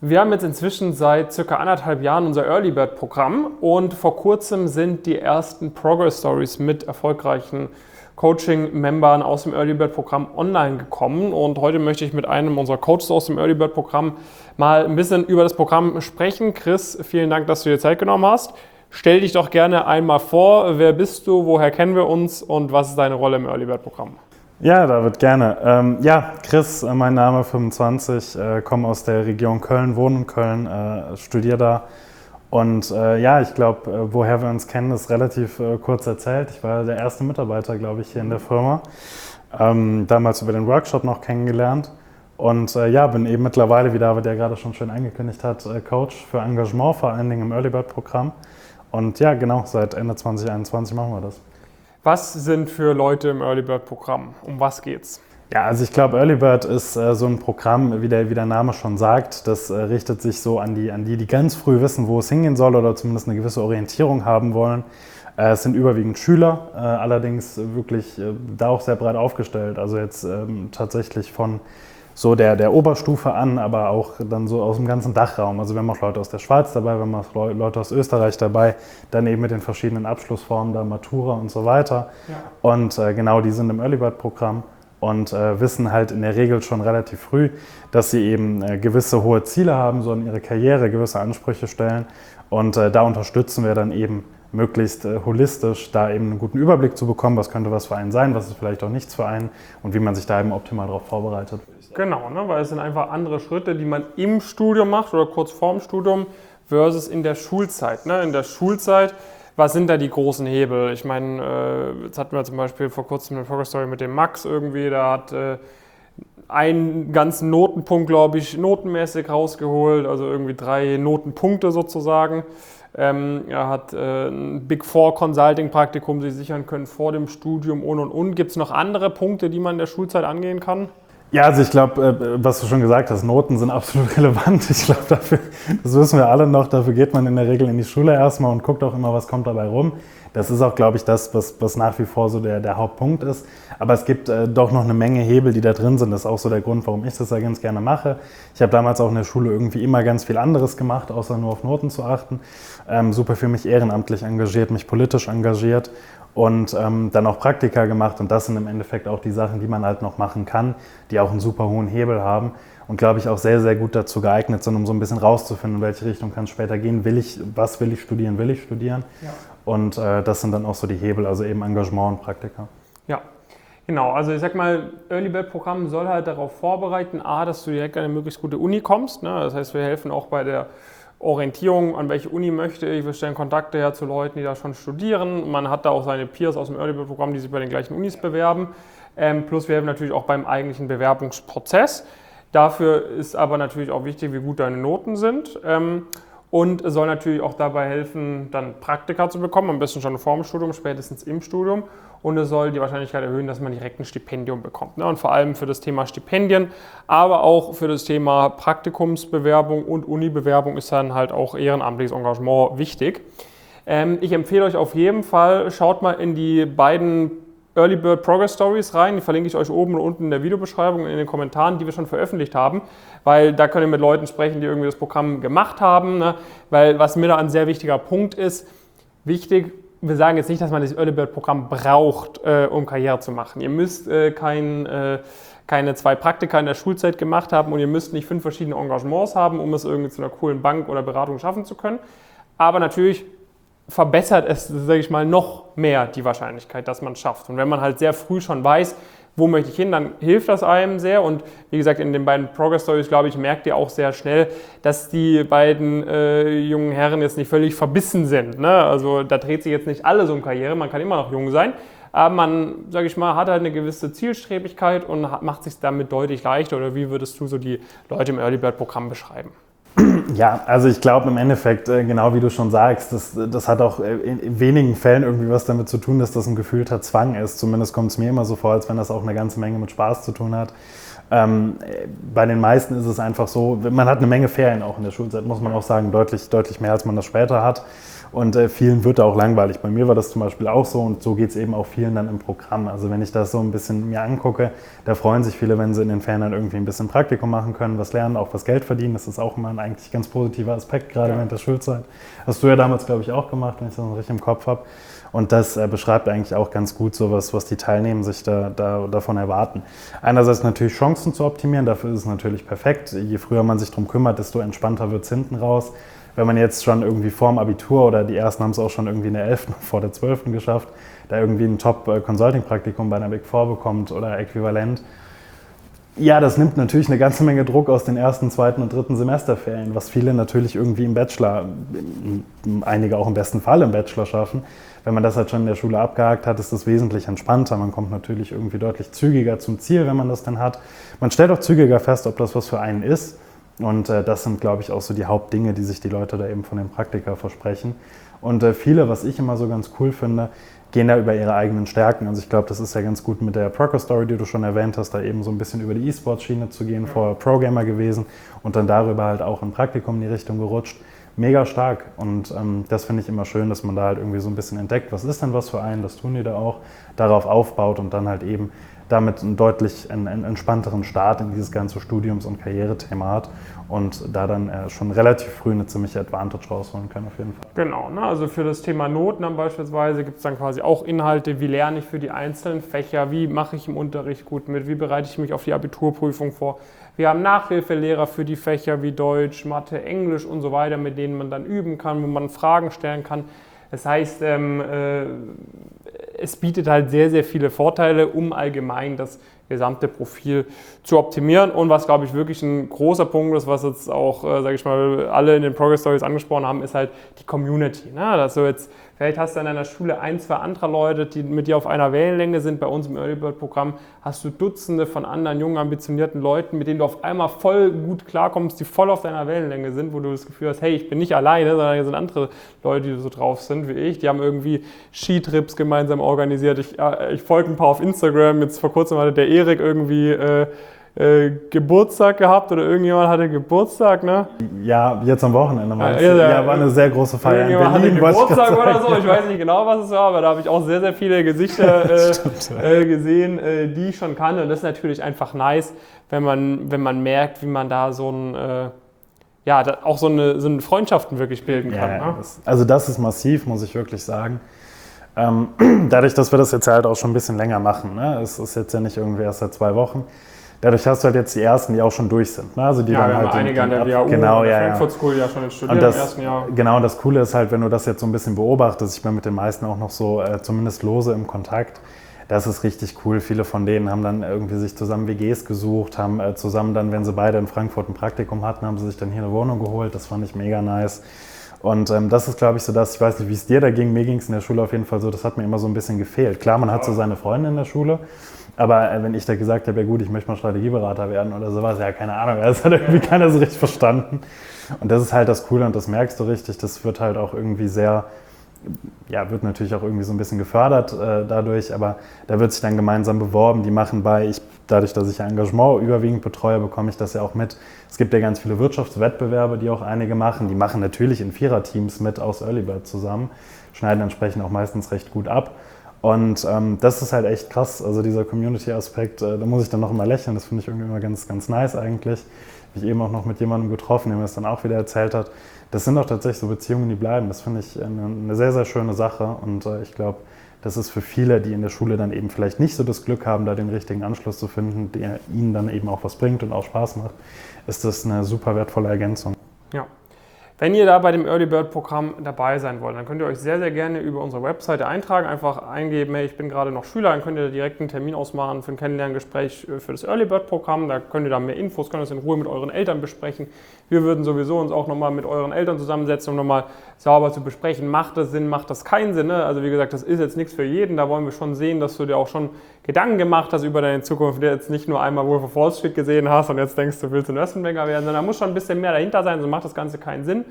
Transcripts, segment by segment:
Wir haben jetzt inzwischen seit circa 1,5 Jahren unser Early Bird Programm und vor kurzem sind die ersten Progress Stories mit erfolgreichen Coaching-Membern aus dem Early Bird Programm online gekommen. Und heute möchte ich mit einem unserer Coaches aus dem Early Bird Programm mal ein bisschen über das Programm sprechen. Chris, vielen Dank, dass du dir Zeit genommen hast. Stell dich doch gerne einmal vor. Wer bist du, woher kennen wir uns und was ist deine Rolle im Early Bird Programm? Ja, David, gerne. Chris, mein Name, 25, komme aus der Region Köln, wohne in Köln, studiere da. Und ich glaube, woher wir uns kennen, ist relativ kurz erzählt. Ich war der erste Mitarbeiter, glaube ich, hier in der Firma. Damals über den Workshop noch kennengelernt. Und bin eben mittlerweile, wie David ja gerade schon schön angekündigt hat, Coach für Engagement, vor allen Dingen im Early Bird Programm. Und ja, genau, seit Ende 2021 machen wir das. Was sind für Leute im Early Bird Programm? Um was geht's? Ja, also ich glaube, Early Bird ist so ein Programm, wie der Name schon sagt. Das richtet sich so an die ganz früh wissen, wo es hingehen soll oder zumindest eine gewisse Orientierung haben wollen. Es sind überwiegend Schüler, allerdings wirklich da auch sehr breit aufgestellt. Also jetzt tatsächlich von so der Oberstufe an, aber auch dann so aus dem ganzen Dachraum. Also wir haben auch Leute aus der Schweiz dabei, wir haben auch Leute aus Österreich dabei, dann eben mit den verschiedenen Abschlussformen, da Matura und so weiter. Ja. Und genau, die sind im Early Bird Programm und wissen halt in der Regel schon relativ früh, dass sie eben gewisse hohe Ziele haben, so in ihre Karriere, gewisse Ansprüche stellen. Und da unterstützen wir dann eben möglichst holistisch, da eben einen guten Überblick zu bekommen, was könnte was für einen sein, was ist vielleicht auch nichts für einen und wie man sich da eben optimal darauf vorbereitet. Genau, weil es sind einfach andere Schritte, die man im Studium macht oder kurz vorm Studium versus in der Schulzeit. In der Schulzeit, was sind da die großen Hebel? Ich meine, jetzt hatten wir zum Beispiel vor kurzem eine Progress Story mit dem Max irgendwie, der hat einen ganzen Notenpunkt, glaube ich, notenmäßig rausgeholt, also irgendwie 3 Notenpunkte sozusagen. Er hat ein Big Four Consulting Praktikum sich sichern können vor dem Studium und. Gibt es noch andere Punkte, die man in der Schulzeit angehen kann? Ja, also ich glaube, was du schon gesagt hast, Noten sind absolut relevant. Ich glaube, das wissen wir alle noch, dafür geht man in der Regel in die Schule erstmal und guckt auch immer, was kommt dabei rum. Das ist auch, glaube ich, das, was nach wie vor so der Hauptpunkt ist. Aber es gibt doch noch eine Menge Hebel, die da drin sind. Das ist auch so der Grund, warum ich das ja ganz gerne mache. Ich habe damals auch in der Schule irgendwie immer ganz viel anderes gemacht, außer nur auf Noten zu achten. Super viel mich ehrenamtlich engagiert, mich politisch engagiert und dann auch Praktika gemacht. Und das sind im Endeffekt auch die Sachen, die man halt noch machen kann, die auch einen super hohen Hebel haben. Und glaube ich auch sehr, sehr gut dazu geeignet sind, um so ein bisschen rauszufinden, in welche Richtung kann es später gehen. Was will ich studieren? Ja. Und das sind dann auch so die Hebel, also eben Engagement und Praktika. Ja, genau. Also ich sag mal, Early Bird Programm soll halt darauf vorbereiten, dass du direkt an eine möglichst gute Uni kommst. Das heißt, wir helfen auch bei der Orientierung, an welche Uni möchte ich. Wir stellen Kontakte her zu Leuten, die da schon studieren. Man hat da auch seine Peers aus dem Early Bird Programm, die sich bei den gleichen Unis bewerben. Plus wir helfen natürlich auch beim eigentlichen Bewerbungsprozess. Dafür ist aber natürlich auch wichtig, wie gut deine Noten sind. Und soll natürlich auch dabei helfen, dann Praktika zu bekommen, am besten schon vor dem Studium, spätestens im Studium. Und es soll die Wahrscheinlichkeit erhöhen, dass man direkt ein Stipendium bekommt. Und vor allem für das Thema Stipendien, aber auch für das Thema Praktikumsbewerbung und Unibewerbung ist dann halt auch ehrenamtliches Engagement wichtig. Ich empfehle euch auf jeden Fall, schaut mal in die beiden Early Bird Progress Stories rein, die verlinke ich euch oben und unten in der Videobeschreibung und in den Kommentaren, die wir schon veröffentlicht haben, weil da könnt ihr mit Leuten sprechen, die irgendwie das Programm gemacht haben, weil was mir da ein sehr wichtiger Punkt ist, wichtig, wir sagen jetzt nicht, dass man das Early Bird Programm braucht, um Karriere zu machen. Ihr müsst keine 2 Praktika in der Schulzeit gemacht haben und ihr müsst nicht 5 verschiedene Engagements haben, um es irgendwie zu einer coolen Bank oder Beratung schaffen zu können, aber natürlich verbessert es, sage ich mal, noch mehr die Wahrscheinlichkeit, dass man es schafft. Und wenn man halt sehr früh schon weiß, wo möchte ich hin, dann hilft das einem sehr. Und wie gesagt, in den beiden Progress Stories, glaube ich, merkt ihr auch sehr schnell, dass die beiden jungen Herren jetzt nicht völlig verbissen sind. Also da dreht sich jetzt nicht alles um Karriere, man kann immer noch jung sein. Aber man, sage ich mal, hat halt eine gewisse Zielstrebigkeit und macht es sich damit deutlich leichter. Oder wie würdest du so die Leute im Early Bird Programm beschreiben? Ja, also ich glaube im Endeffekt, genau wie du schon sagst, das hat auch in wenigen Fällen irgendwie was damit zu tun, dass das ein gefühlter Zwang ist. Zumindest kommt es mir immer so vor, als wenn das auch eine ganze Menge mit Spaß zu tun hat. Bei den meisten ist es einfach so, man hat eine Menge Ferien auch in der Schulzeit, muss man auch sagen, deutlich mehr, als man das später hat. Und vielen wird da auch langweilig. Bei mir war das zum Beispiel auch so und so geht es eben auch vielen dann im Programm. Also wenn ich das so ein bisschen mir angucke, da freuen sich viele, wenn sie in den Ferien dann irgendwie ein bisschen Praktikum machen können, was lernen, auch was Geld verdienen. Das ist auch immer ein eigentlich ganz positiver Aspekt, gerade während der Schulzeit. Hast du ja damals, glaube ich, auch gemacht, wenn ich das noch richtig im Kopf habe. Und das beschreibt eigentlich auch ganz gut sowas, was die Teilnehmer sich davon erwarten. Einerseits natürlich Chancen zu optimieren, dafür ist es natürlich perfekt. Je früher man sich darum kümmert, desto entspannter wird es hinten raus. Wenn man jetzt schon irgendwie vorm Abitur oder die ersten haben es auch schon irgendwie in der 11., vor der 12. geschafft, da irgendwie ein Top-Consulting-Praktikum bei einer Big Four bekommt oder äquivalent. Ja, das nimmt natürlich eine ganze Menge Druck aus den ersten, zweiten und dritten Semesterferien, was viele natürlich irgendwie im Bachelor, einige auch im besten Fall im Bachelor schaffen. Wenn man das halt schon in der Schule abgehakt hat, ist das wesentlich entspannter. Man kommt natürlich irgendwie deutlich zügiger zum Ziel, wenn man das dann hat. Man stellt auch zügiger fest, ob das was für einen ist. Und das sind, glaube ich, auch so die Hauptdinge, die sich die Leute da eben von den Praktika versprechen. Und viele, was ich immer so ganz cool finde, gehen da über ihre eigenen Stärken. Also ich glaube, das ist ja ganz gut mit der Proctor-Story, die du schon erwähnt hast, da eben so ein bisschen über die E-Sports-Schiene zu gehen, vorher Pro-Gamer gewesen und dann darüber halt auch im Praktikum in die Richtung gerutscht. Mega stark und das finde ich immer schön, dass man da halt irgendwie so ein bisschen entdeckt, was ist denn was für einen, das tun die da auch, darauf aufbaut und dann halt eben damit einen deutlich entspannteren Start in dieses ganze Studiums- und Karrierethema hat und da dann schon relativ früh eine ziemliche Advantage rausholen kann auf jeden Fall. Genau, ne? Also für das Thema Noten dann beispielsweise gibt es dann quasi auch Inhalte, wie lerne ich für die einzelnen Fächer, wie mache ich im Unterricht gut mit, wie bereite ich mich auf die Abiturprüfung vor. Wir haben Nachhilfelehrer für die Fächer wie Deutsch, Mathe, Englisch und so weiter, mit denen man dann üben kann, wo man Fragen stellen kann. Das heißt, es bietet halt sehr, sehr viele Vorteile, um allgemein das gesamte Profil zu optimieren. Und was, glaube ich, wirklich ein großer Punkt ist, was jetzt auch, sage ich mal, alle in den Progress Stories angesprochen haben, ist halt die Community. Ne? Dass du jetzt, vielleicht hast du in deiner Schule ein, zwei andere Leute, die mit dir auf einer Wellenlänge sind. Bei uns im Early Bird Programm hast du Dutzende von anderen jungen, ambitionierten Leuten, mit denen du auf einmal voll gut klarkommst, die voll auf deiner Wellenlänge sind, wo du das Gefühl hast, hey, ich bin nicht alleine, sondern hier sind andere Leute, die so drauf sind wie ich. Die haben irgendwie Skitrips gemeinsam organisiert. Ich folge ein paar auf Instagram. Jetzt vor kurzem hatte der Erik irgendwie Geburtstag gehabt oder irgendjemand hatte Geburtstag, ne? Ja, jetzt am Wochenende meinst du? Ja, war eine sehr große Feier in Berlin. Hatte Geburtstag oder so, ich weiß nicht genau, was es war, aber da habe ich auch sehr, sehr viele Gesichter gesehen, die ich schon kannte. Und das ist natürlich einfach nice, wenn man merkt, wie man da so ein auch so eine Freundschaften wirklich bilden kann. Ja, ne? Also das ist massiv, muss ich wirklich sagen. Dadurch, dass wir das jetzt halt auch schon ein bisschen länger machen, ne? Es ist jetzt ja nicht irgendwie erst seit 2 Wochen. Dadurch hast du halt jetzt die ersten, die auch schon durch sind. Ne? Also die ja, dann wir halt haben einige an der WHU, genau, der Frankfurt School ja schon studiert im ersten Jahr. Genau, und das Coole ist halt, wenn du das jetzt so ein bisschen beobachtest, ich bin mit den meisten auch noch so zumindest lose im Kontakt, das ist richtig cool. Viele von denen haben dann irgendwie sich zusammen WGs gesucht, haben zusammen dann, wenn sie beide in Frankfurt ein Praktikum hatten, haben sie sich dann hier eine Wohnung geholt. Das fand ich mega nice. Und das ist, glaube ich, so das, ich weiß nicht, wie es dir da ging, mir ging es in der Schule auf jeden Fall so, das hat mir immer so ein bisschen gefehlt. Klar, man hat so seine Freunde in der Schule, aber wenn ich da gesagt habe, ja gut, ich möchte mal Strategieberater werden oder sowas, ja, keine Ahnung, das hat irgendwie keiner so richtig verstanden. Und das ist halt das Coole und das merkst du richtig, das wird halt auch irgendwie sehr, ja, wird natürlich auch irgendwie so ein bisschen gefördert dadurch, aber da wird sich dann gemeinsam beworben, die machen dadurch, dass ich ja Engagement überwiegend betreue, bekomme ich das ja auch mit. Es gibt ja ganz viele Wirtschaftswettbewerbe, die auch einige machen, die machen natürlich in Viererteams mit aus Early Bird zusammen, schneiden entsprechend auch meistens recht gut ab. Und das ist halt echt krass, also dieser Community-Aspekt, da muss ich dann noch immer lächeln, das finde ich irgendwie immer ganz, ganz nice eigentlich. Habe ich eben auch noch mit jemandem getroffen, der mir das dann auch wieder erzählt hat. Das sind auch tatsächlich so Beziehungen, die bleiben. Das finde ich eine sehr, sehr schöne Sache und ich glaube, das ist für viele, die in der Schule dann eben vielleicht nicht so das Glück haben, da den richtigen Anschluss zu finden, der ihnen dann eben auch was bringt und auch Spaß macht, ist das eine super wertvolle Ergänzung. Ja. Wenn ihr da bei dem Early Bird Programm dabei sein wollt, dann könnt ihr euch sehr, sehr gerne über unsere Webseite eintragen. Einfach eingeben, hey, ich bin gerade noch Schüler, dann könnt ihr direkt einen Termin ausmachen für ein Kennenlerngespräch für das Early Bird Programm. Da könnt ihr da mehr Infos, könnt das in Ruhe mit euren Eltern besprechen. Wir würden sowieso uns auch nochmal mit euren Eltern zusammensetzen, um nochmal sauber zu besprechen, macht das Sinn, macht das keinen Sinn. Ne? Also wie gesagt, das ist jetzt nichts für jeden. Da wollen wir schon sehen, dass du dir auch schon Gedanken gemacht hast über deine Zukunft, der jetzt nicht nur einmal Wolf of Wall Street gesehen hast und jetzt denkst, du willst Investmentbanker werden, sondern da muss schon ein bisschen mehr dahinter sein, sonst macht das Ganze keinen Sinn.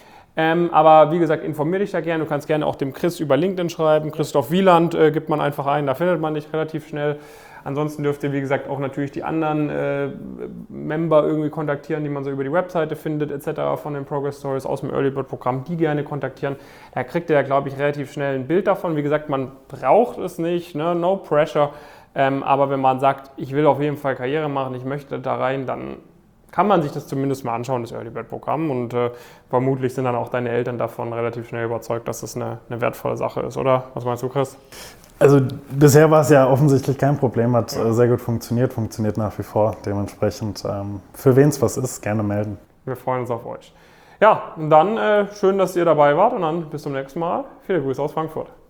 Aber wie gesagt, informier dich da gerne. Du kannst gerne auch dem Chris über LinkedIn schreiben. Christoph Wieland gibt man einfach ein, da findet man dich relativ schnell. Ansonsten dürft ihr, wie gesagt, auch natürlich die anderen Member irgendwie kontaktieren, die man so über die Webseite findet, etc. von den Progress Stories aus dem Early Bird Programm, die gerne kontaktieren. Da kriegt ihr ja, glaube ich, relativ schnell ein Bild davon. Wie gesagt, man braucht es nicht, ne? No pressure. Aber wenn man sagt, ich will auf jeden Fall Karriere machen, ich möchte da rein, dann kann man sich das zumindest mal anschauen, das Early Bird Programm. Und vermutlich sind dann auch deine Eltern davon relativ schnell überzeugt, dass das eine wertvolle Sache ist, oder? Was meinst du, Chris? Also bisher war es ja offensichtlich kein Problem, hat sehr gut funktioniert nach wie vor. Dementsprechend, für wen es was ist, gerne melden. Wir freuen uns auf euch. Ja, und dann schön, dass ihr dabei wart und dann bis zum nächsten Mal. Viele Grüße aus Frankfurt.